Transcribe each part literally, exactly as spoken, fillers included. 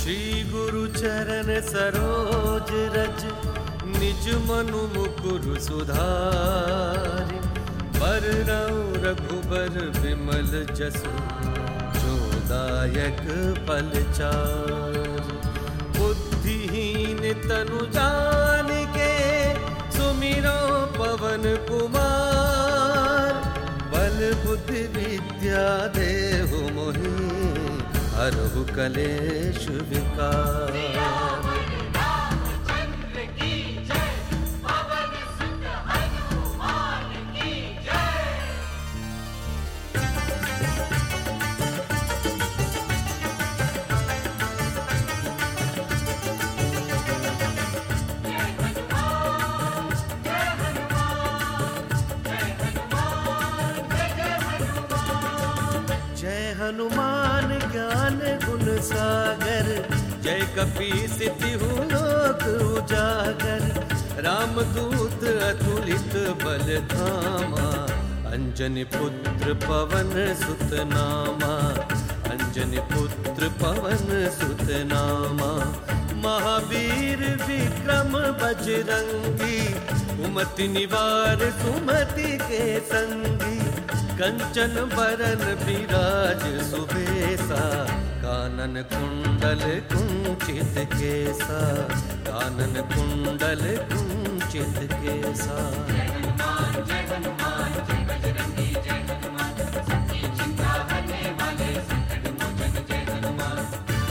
श्री गुरु चरण सरोज रज निज मनु मुकुरु सुधारि बरनउँ रघुबर विमल जसु जो दायक फल चारि। बुद्धिहीन तनु जानिके सुमिरो पवन कुमार बल बुद्धि विद्या देहु मोहि हरहु कलेश विकार। हनुमान ज्ञान गुण सागर जय कपीस तिहु लोक उजागर। रामदूत अतुलित बल धामा अंजनी पुत्र पवन सुत नामा। अंजनी पुत्र पवन सुत नामा महावीर विक्रम बजरंगी। कुमति निवार सुमति के संगी कंचन बरन विराज सुबेसा। कानन कुंडल कुंचित केसा कानन कुंडल कुंचित केसा। जय हनुमान जय हनुमान जय बजरंगी जय हनुमान सबकी चिंता करने वाले संकट मोचन जय हनुमान।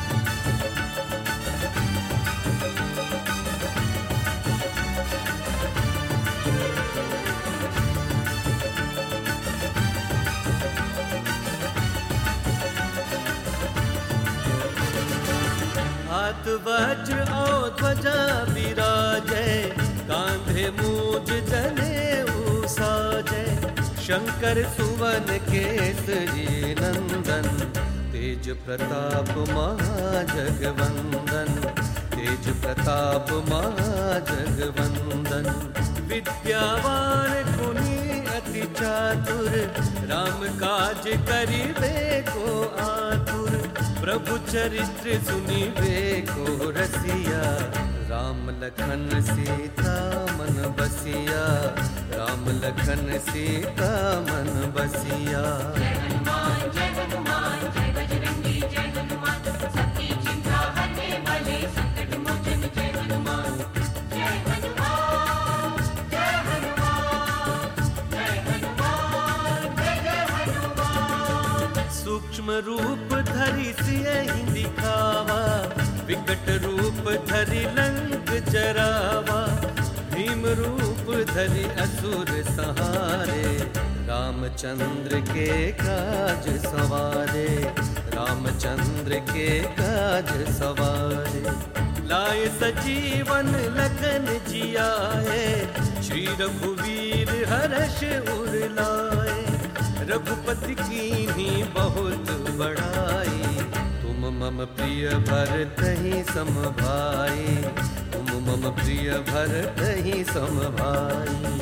हाथ वज्र और ध्वजा विराजै कांधे मूज जनेऊ साजै। शंकर सुवन केसरी नंदन तेज प्रताप महाजगवंदन। तेज प्रताप महाजगवंदन विद्यावान गुणी अति चातुर। राम काज करिबे को आतुर प्रभु चरित्र सुनिबे को रसिया। राम लखन सीता मन बसिया राम लखन सीता मन बसिया। जय हनुमान जय हनुमान जय बजरंगी जय हनुमान सबकी चिंता करने वाले संकट मोचन जय हनुमान। जय हनुमान जय हनुमान जय हनुमान जय जय हनुमान। सूक्ष्म रूप धरि सियहि दिखावा विकट रूप धरि लंक जरावा। भीम रूप धरि असुर सहारे रामचंद्र के काज सवारे। रामचंद्र के काज सवारे लाए सजीवन लखन जियाए। श्री रघुवीर हर्ष उर लाए रघुपति कीन्ही बहुत बड़ाई। तुम मम प्रिय भरतहि सम भाई तुम मम प्रिय भरतहि सम भाई।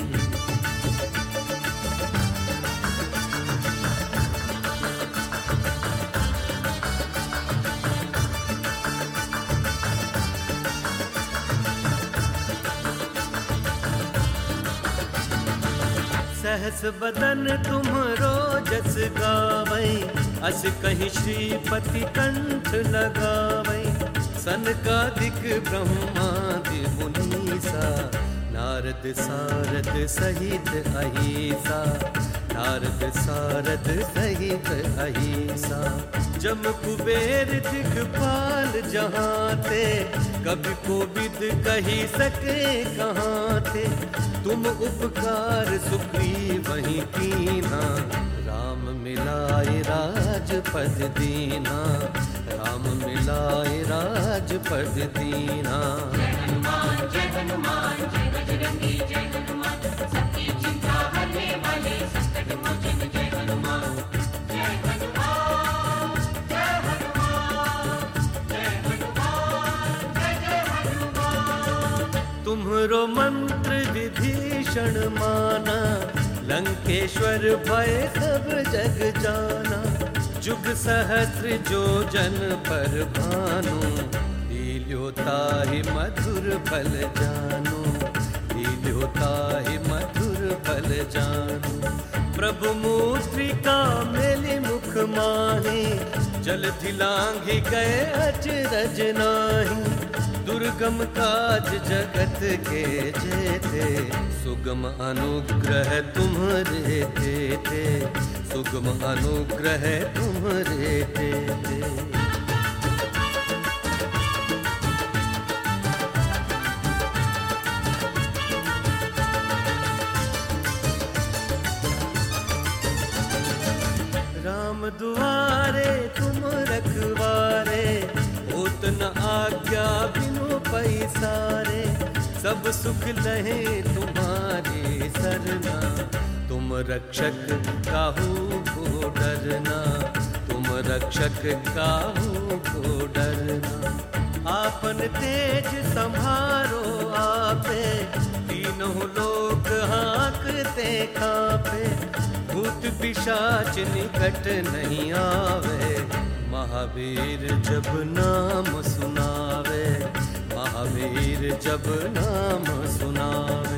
सहस बदन तुम्हरो जस गावै अस कहि श्रीपति कंठ लगावै। सनकादिक ब्रह्मादि मुनीसा नारद सारद सहित अहिसा। नारद सारद सहित अहिसा जम कुबेर दिखपाल जहाँ थे। कभी कोविद कही सके कहाँ थे। तुम उपकार सुग्रीव वहीं कीना। राम मिलाए राजपद दीना राम मिलाए राजपद दीना। जय हनुमान जय हनुमान जय बजरंगी जय हनुमान सबकी चिंता करने वाले संकट मोचन जय हनुमान। जय हनुमान जय हनुमान जय हनुमान जय जय हनुमान। तुम्हरो मंत्र विभीषण माना लंकेश्वर भय सब जग जाना। जुग सहस्र जो जन पर भानु, लील्योता ही मधुर फल जानो, लील्योता ही मधुर फल जानो। प्रभु मूत्रिका मेली मुख माही, जल धिलांघि गए अचरज नाही। दुर्गम काज जगत के जेते, सुगम अनुग्रह तुम्हारे तेते, सुगम अनुग्रह तुम्हारे तेते। राम दुआरे तुम रखवारे, होत न आज्ञा बिनु पैसारे। सब सुख लहे तुम्हारी सरना, तुम रक्षक काहू को डरना, तुम रक्षक काहू को डरना। आपन तेज संभारो आपे, तीनों लोक हाँकते कांपे। भूत पिशाच निकट नहीं आवे, महावीर जब नाम सुनावे, महावीर जब नाम सुनावे।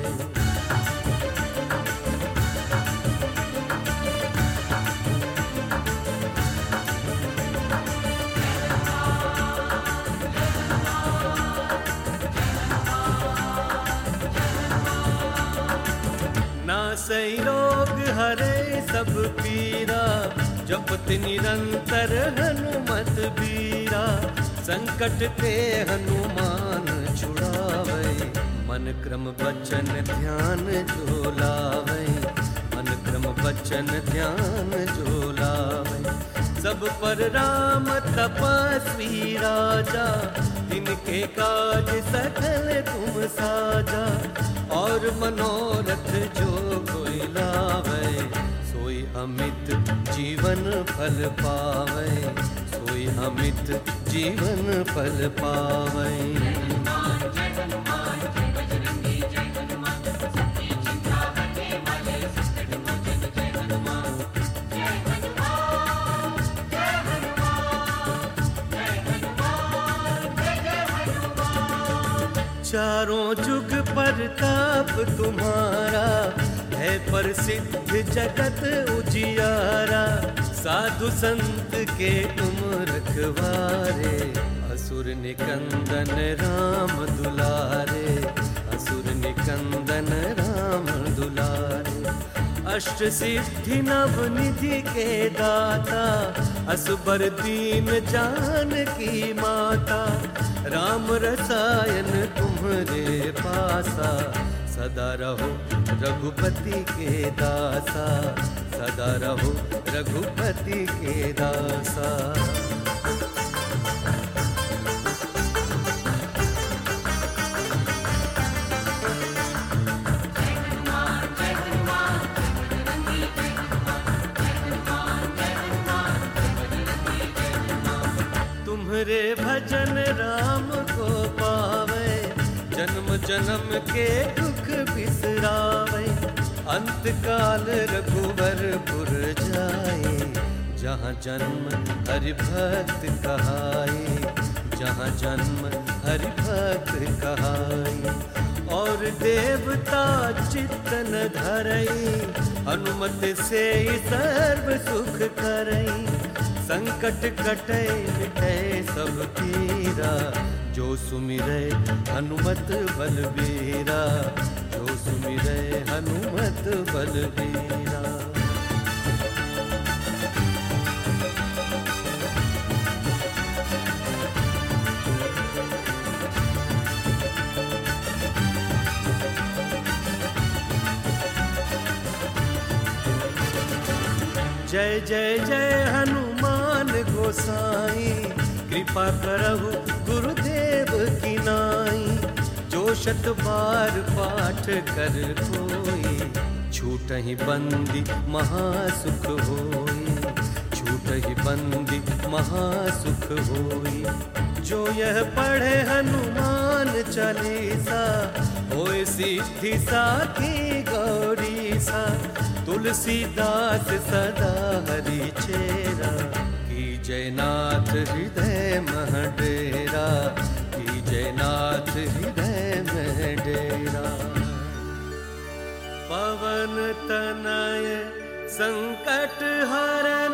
नासै रोग हरे सब पीरा, जपत निरंतर हनुमत बीरा। संकट ते हनुमान छुड़ावे, मन क्रम वचन ध्यान जो लावे, मन क्रम वचन ध्यान जो लावे। सब पर राम तपस्वी राजा, तिनके काज सकल तुम साजा। और मनोरथ जो कोई लावे, सोई अमित जीवन फल पावे, सोई अमित जीवन फल पावे। चारों जुग प्रताप तुम्हारा, है प्रसिद्ध जगत उजियारा। साधु संत के तुम रखवारे, असुर निकंदन राम दुलारे, असुर निकंदन राम दुलारे। अष्ट सिद्धि नव निधि के दाता, असबर दीन जानकी माता। राम रसायन तुम्हारे पासा, सदा रहो रघुपति के दासा, सदा रहो रघुपति के दासा। तुम्हारे भजन राम को पावे, जन्म जन्म के दुख बिसरावे। अंत काल रघुवरपुर जाए, जहाँ जन्म हरि भक्त कहाए, जहाँ जन्म हरि भक्त कहाए। और देवता चित्तन धरई, हनुमत से सर्व सुख करई। संकट कटे मिटे सब पीरा, जो सुमिरै हनुमत बलबीरा, जो सुमिरै हनुमत बलबीरा। जय जय जय हनुमान गोसाई, कृपा करहु गुरुदेव की नाई। जो शत बार पाठ कर कोई, छूटहि बंदी महासुख होई, छूटहि बंदी महासुख होई। जो यह पढ़े हनुमान चालीसा, होय सिद्धि साखी गौरी सा। तुलसीदास सदा हरि चेरा, हृदय मह डेरा, कीजय नाथ हृदय में डेरा। पवन तनय संकट हरन,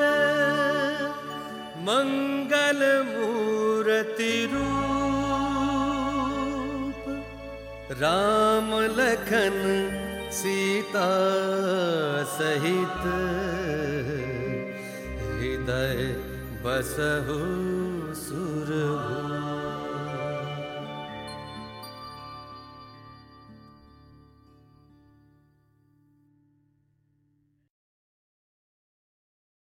मंगल मूर्ति रूप, राम लखन सीता सहित, हृदय बसहु सुरभूप।